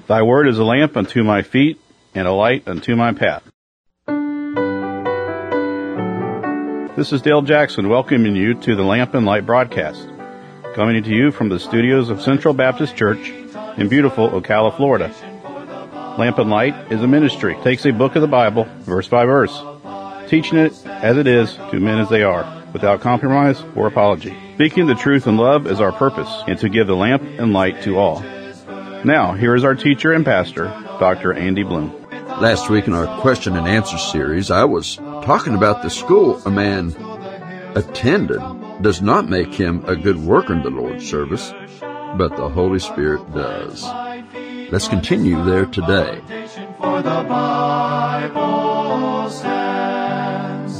Thy word is a lamp unto my feet and a light unto my path. This is Dale Jackson welcoming you to the Lamp and Light broadcast, coming to you from the studios of Central Baptist Church in beautiful Ocala, Florida. Lamp and Light is a ministry. It takes a book of the Bible, verse by verse, teaching it as it is to men as they are, without compromise or apology. Speaking the truth in love is our purpose, and to give the lamp and light to all. Now, here is our teacher and pastor, Dr. Andy Bloom. Last week in our question and answer series, I was talking about the school a man attended does not make him a good worker in the Lord's service, but the Holy Spirit does. Let's continue there today. For the Bible stands.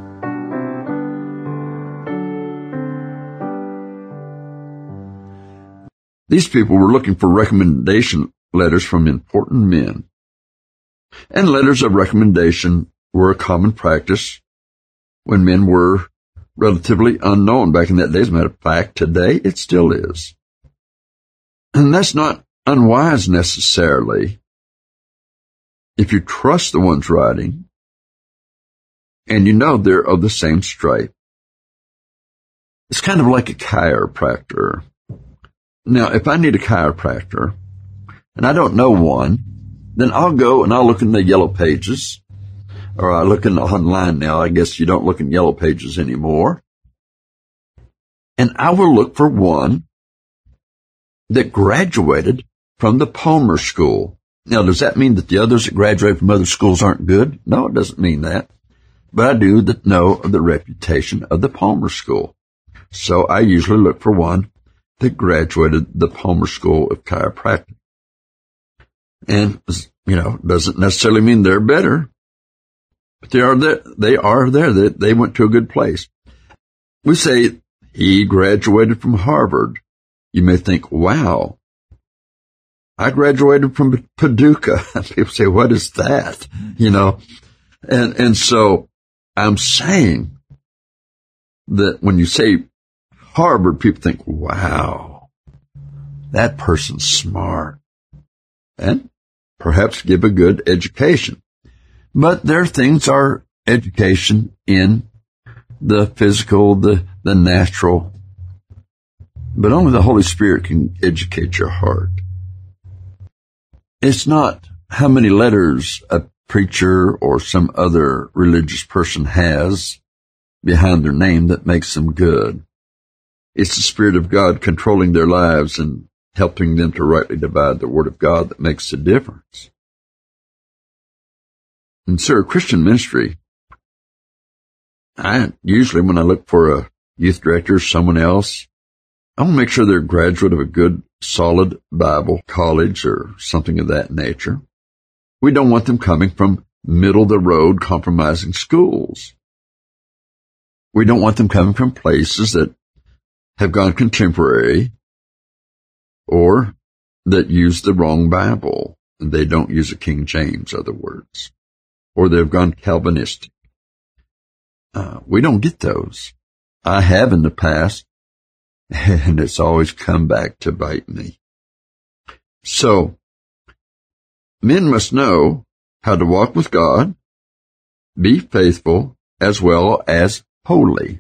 These people were looking for recommendation letters from important men. And letters of recommendation were a common practice when men were relatively unknown back in that day. As a matter of fact, today it still is. And that's not unwise necessarily if you trust the ones writing and you know they're of the same stripe. It's kind of like a chiropractor. Now, if I need a chiropractor and I don't know one, then I'll go and I'll look in the yellow pages, or I look in online now. I guess you don't look in yellow pages anymore. And I will look for one that graduated from the Palmer School. Now, does that mean that the others that graduate from other schools aren't good? No, it doesn't mean that. But I do know of the reputation of the Palmer School. So I usually look for one that graduated the Palmer School of Chiropractic. And, doesn't necessarily mean they're better, but they are there. They went to a good place. We say he graduated from Harvard. You may think, wow, I graduated from Paducah. People say, what is that? And so I'm saying that when you say Harvard, people think, wow, that person's smart, and perhaps give a good education. But there are things are education in the physical, the natural, but only the Holy Spirit can educate your heart. It's not how many letters a preacher or some other religious person has behind their name that makes them good. It's the Spirit of God controlling their lives and helping them to rightly divide the Word of God that makes the difference. And so, Christian ministry, usually when I look for a youth director or someone else, I want to make sure they're a graduate of a good, solid Bible college or something of that nature. We don't want them coming from middle-of-the-road compromising schools. We don't want them coming from places that have gone contemporary or that use the wrong Bible. They don't use a King James, other words. Or they've gone Calvinistic. We don't get those. I have in the past, and it's always come back to bite me. So, men must know how to walk with God, be faithful, as well as holy.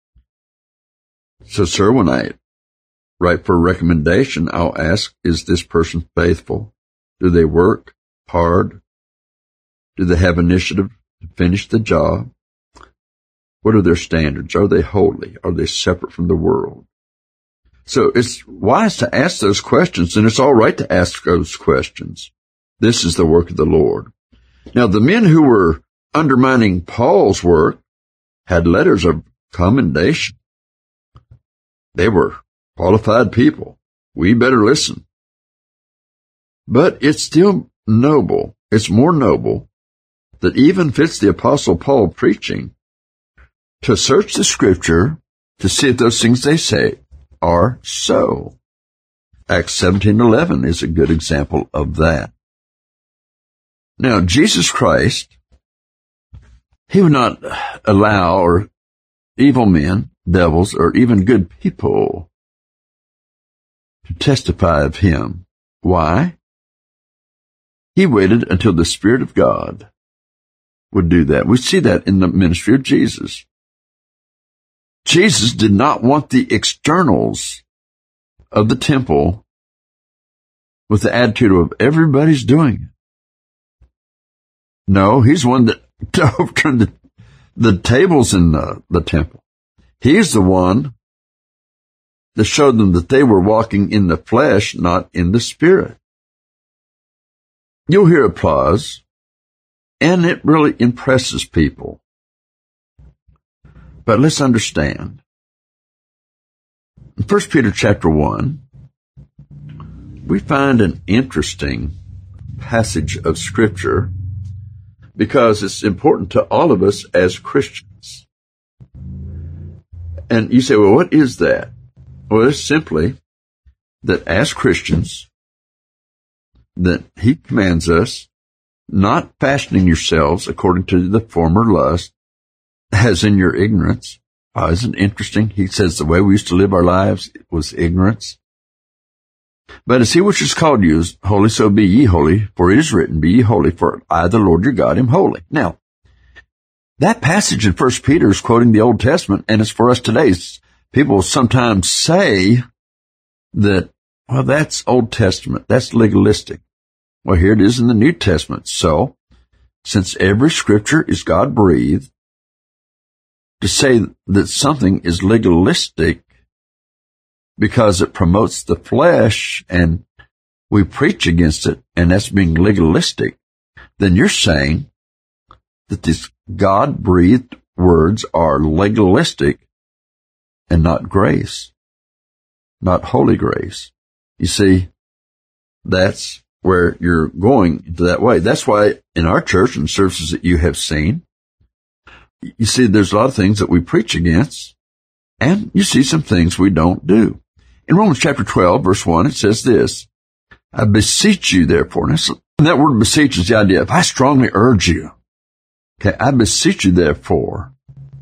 So, sir, when I write for a recommendation, I'll ask, is this person faithful? Do they work hard? Do they have initiative to finish the job? What are their standards? Are they holy? Are they separate from the world? So it's wise to ask those questions, and it's all right to ask those questions. This is the work of the Lord. Now, the men who were undermining Paul's work had letters of commendation. They were qualified people. We better listen. But it's still noble. It's more noble that even fits the Apostle Paul preaching to search the Scripture to see if those things they say are so. Acts 17:11 is a good example of that. Now, Jesus Christ, he would not allow evil men, devils, or even good people to testify of him. Why? He waited until the Spirit of God would do that. We see that in the ministry of Jesus. Jesus did not want the externals of the temple with the attitude of everybody's doing it. No, he's one that overturned the tables in the temple. He's the one that showed them that they were walking in the flesh, not in the Spirit. You'll hear applause, and it really impresses people. But let's understand. In 1 Peter chapter 1, we find an interesting passage of Scripture because it's important to all of us as Christians. And you say, well, what is that? Well, it's simply that as Christians, that he commands us not fashioning yourselves according to the former lust, as in your ignorance. Isn't it interesting? He says the way we used to live our lives was ignorance. But as he which has called you is holy, so be ye holy, for it is written, be ye holy, for I, the Lord your God, am holy. Now, that passage in 1 Peter is quoting the Old Testament, and it's for us today. People sometimes say that, well, that's Old Testament. That's legalistic. Well, here it is in the New Testament. So, since every Scripture is God-breathed, to say that something is legalistic because it promotes the flesh and we preach against it, and that's being legalistic, then you're saying that these God-breathed words are legalistic and not grace, not holy grace. You see, that's where you're going into that way. That's why in our church and services that you have seen, you see there's a lot of things that we preach against, and you see some things we don't do. In Romans chapter 12, verse 1, it says this, I beseech you, therefore. And that word beseech is the idea of I strongly urge you. Okay, I beseech you, therefore.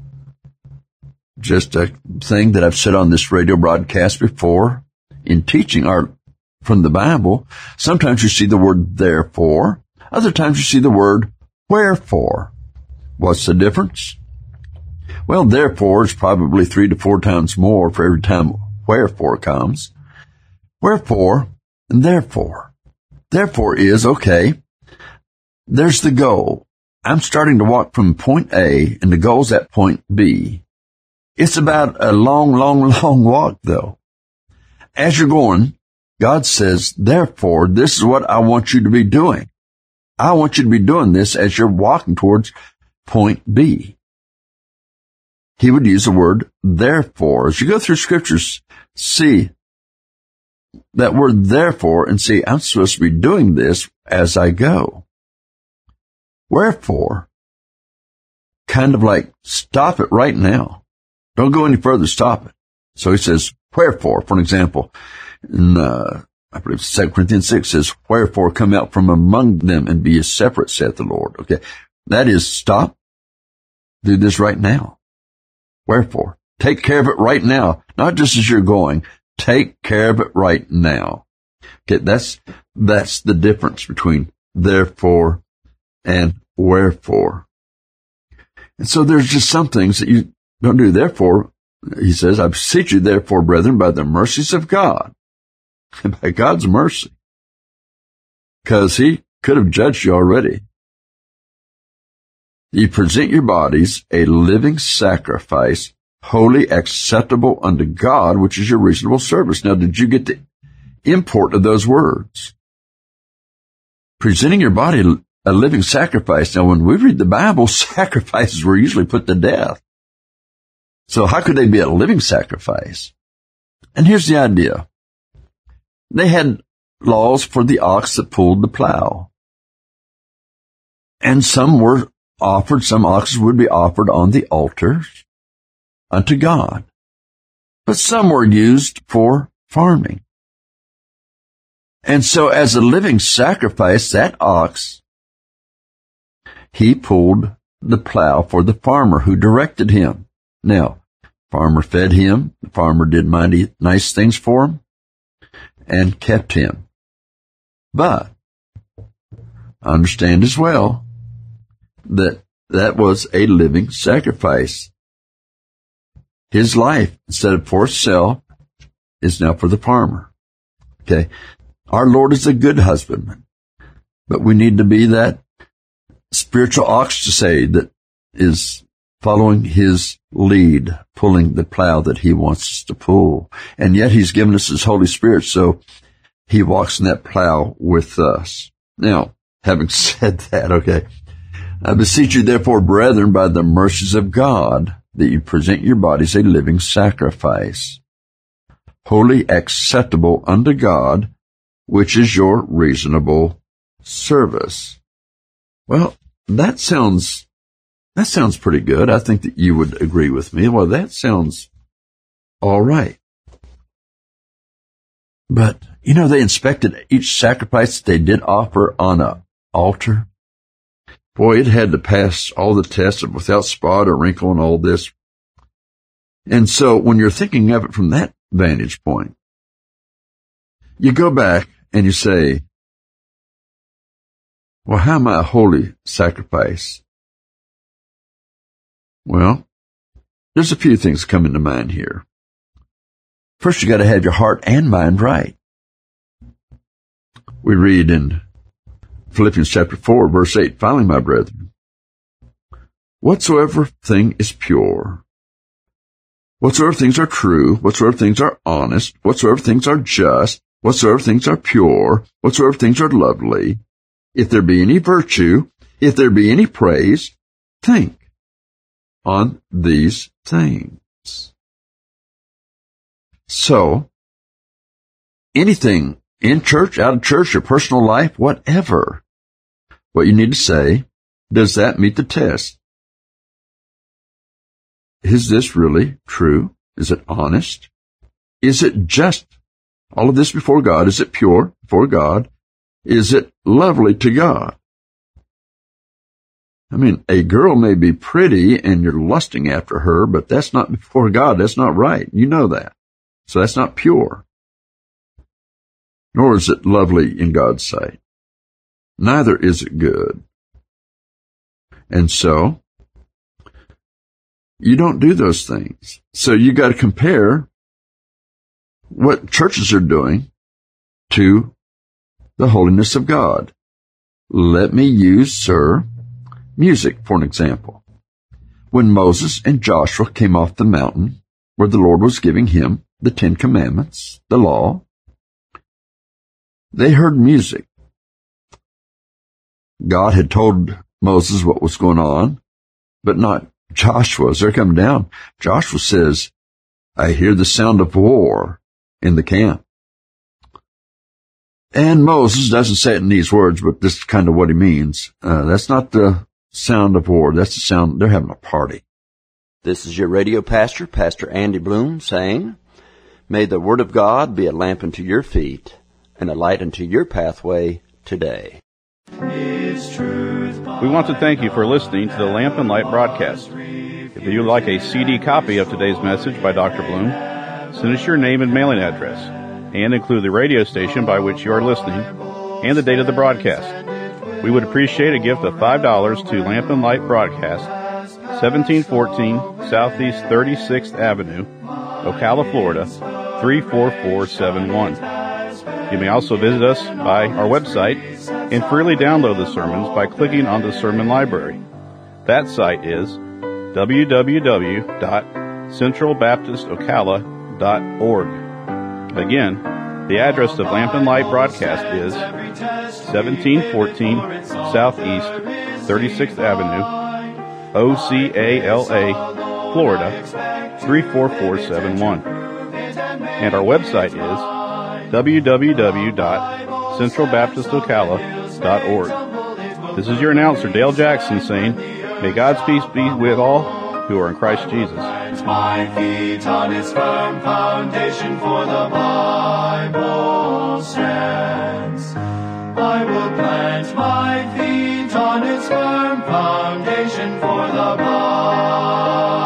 Just a thing that I've said on this radio broadcast before in teaching from the Bible. Sometimes you see the word therefore. Other times you see the word wherefore. What's the difference? Well, therefore is probably 3 to 4 times more for every time wherefore comes. Wherefore and therefore. Therefore is, okay, there's the goal. I'm starting to walk from point A, and the goal's at point B. It's about a long, long, long walk, though. As you're going, God says, therefore, this is what I want you to be doing. I want you to be doing this as you're walking towards point B. He would use the word therefore. As you go through scriptures, see that word therefore and see, I'm supposed to be doing this as I go. Wherefore, kind of like stop it right now. Don't go any further, stop it. So he says, wherefore, for an example, in, I believe 2 Corinthians 6 says, wherefore come out from among them and be ye separate, saith the Lord. Okay. That is stop. Do this right now. Wherefore, take care of it right now. Not just as you're going. Take care of it right now. Okay. That's the difference between therefore and wherefore. And so there's just some things that you don't do. Therefore, he says, I beseech you, therefore, brethren, by the mercies of God, by God's mercy, because he could have judged you already. You present your bodies a living sacrifice, wholly acceptable unto God, which is your reasonable service. Now, did you get the import of those words? Presenting your body a living sacrifice. Now, when we read the Bible, sacrifices were usually put to death. So how could they be a living sacrifice? And here's the idea. They had laws for the ox that pulled the plow. And some were offered, some oxen would be offered on the altar unto God. But some were used for farming. And so as a living sacrifice, that ox, he pulled the plow for the farmer who directed him. Now, farmer fed him, the farmer did mighty nice things for him, and kept him. But understand as well that that was a living sacrifice. His life, instead of for himself, is now for the farmer. Okay? Our Lord is a good husbandman, but we need to be that spiritual ox, to say, that is following his lead, pulling the plow that he wants us to pull. And yet he's given us his Holy Spirit, so he walks in that plow with us. Now, having said that, okay, I beseech you, therefore, brethren, by the mercies of God, that you present your bodies a living sacrifice, wholly acceptable unto God, which is your reasonable service. Well, that sounds pretty good. I think that you would agree with me. Well, that sounds all right. But, they inspected each sacrifice that they did offer on an altar. Boy, it had to pass all the tests of without spot or wrinkle and all this. And so when you're thinking of it from that vantage point, you go back and you say, well, how am I a holy sacrifice? Well, there's a few things coming to mind here. First, you got to have your heart and mind right. We read in Philippians chapter 4, verse 8, finally, my brethren, whatsoever thing is pure, whatsoever things are true, whatsoever things are honest, whatsoever things are just, whatsoever things are pure, whatsoever things are lovely, if there be any virtue, if there be any praise, think on these things. So, anything in church, out of church, your personal life, whatever, what you need to say, does that meet the test? Is this really true? Is it honest? Is it just? All of this before God, is it pure before God? Is it lovely to God? I mean, a girl may be pretty and you're lusting after her, but that's not before God. That's not right. You know that. So that's not pure. Nor is it lovely in God's sight. Neither is it good. And so, you don't do those things. So you got to compare what churches are doing to the holiness of God. Let me use, sir, music for an example. When Moses and Joshua came off the mountain where the Lord was giving him the 10 Commandments, the law, they heard music. God had told Moses what was going on, but not Joshua. As they're coming down, Joshua says, I hear the sound of war in the camp. And Moses doesn't say it in these words, but this is kind of what he means. That's not the sound of war. That's the sound, they're having a party. This is your radio pastor, Pastor Andy Bloom, saying, may the Word of God be a lamp unto your feet and a light unto your pathway today. We want to thank you for listening to the Lamp and Light broadcast. If you would like a CD copy of today's message by Dr. Bloom, send us your name and mailing address, and include the radio station by which you are listening and the date of the broadcast. We would appreciate a gift of $5 to Lamp and Light Broadcast, 1714 Southeast 36th Avenue, Ocala, Florida, 34471. You may also visit us by our website and freely download the sermons by clicking on the sermon library. That site is www.centralbaptistocala.org. Again, the address of Lamp and Light Broadcast is 1714 Southeast 36th Avenue, Ocala, Florida, 34471. And our website is www.centralbaptistocala.org. This is your announcer, Dale Jackson, saying, may God's peace be with all who are in Christ Jesus. My feet on his firm foundation, for the Bible stands. I will plant my feet on its firm foundation, for the Bible